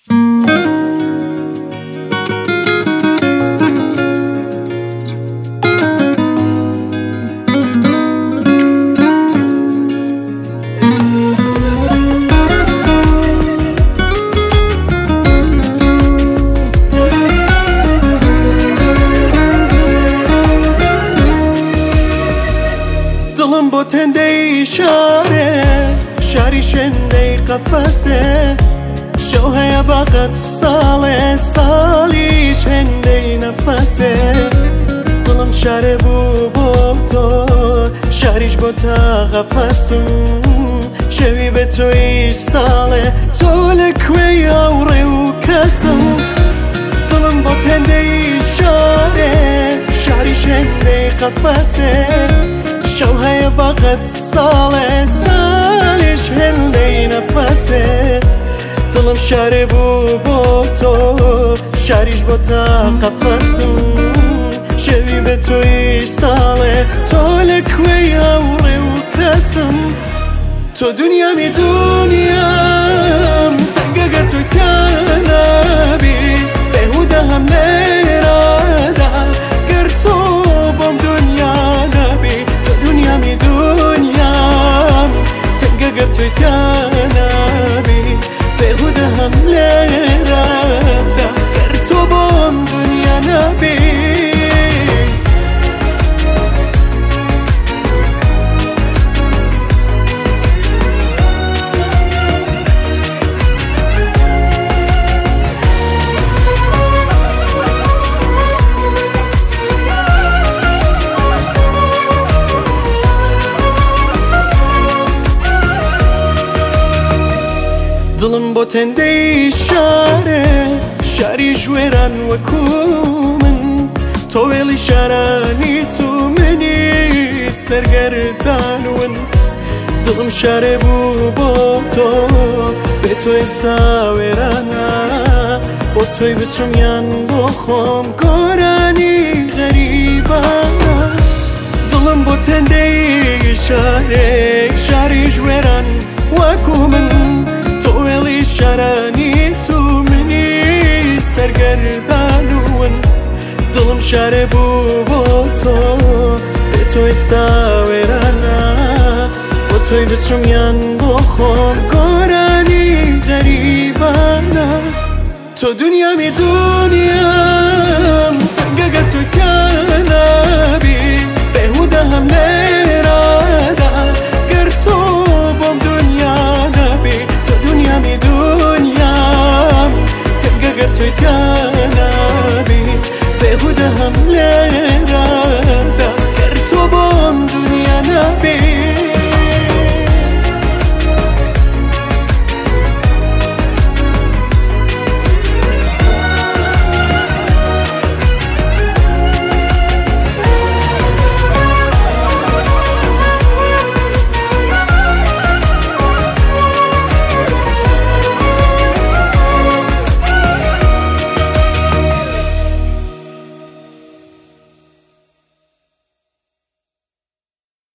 دلم با تنده شاری شنده قفسه شوهی باقت سالی شنده نفسه دلم شاره با تو شاریش با تا قفسم شوی به تویش ساله تو لکوی آوره و کسم دلم با تنده شاری شنده قفسه شوهی باقت سالیش هنده نفسه دلم شاره با تو شاریش با تا قفسم شوی به تویش ساله تو لکوی آوره و کسم تو دنیا می دنیام تنگ اگر تو تنبی بهوده هم نیراده گر تو بام دنیا نبی دنیا می دنیام تنگ اگر توی تنبی بهوده هم لیرده گر تو بام دنیا نبی دلم با تنده شاری جویران وکو من تو ویلی شارانی تو منی سرگردانون دلم شاره با تو به توی ساویرانا با توی بترمیان بخوام گرانی غریبانا دلم با تنده شاری جویران وکو من ویلی شارانی تو منی سرگردانون دلم شاره با تو به تو استاویرانا با توی بترمیان بخوام گرانی غریبانا تو دنیا می دنیام تنگ اگر تو تنبی بهوده هم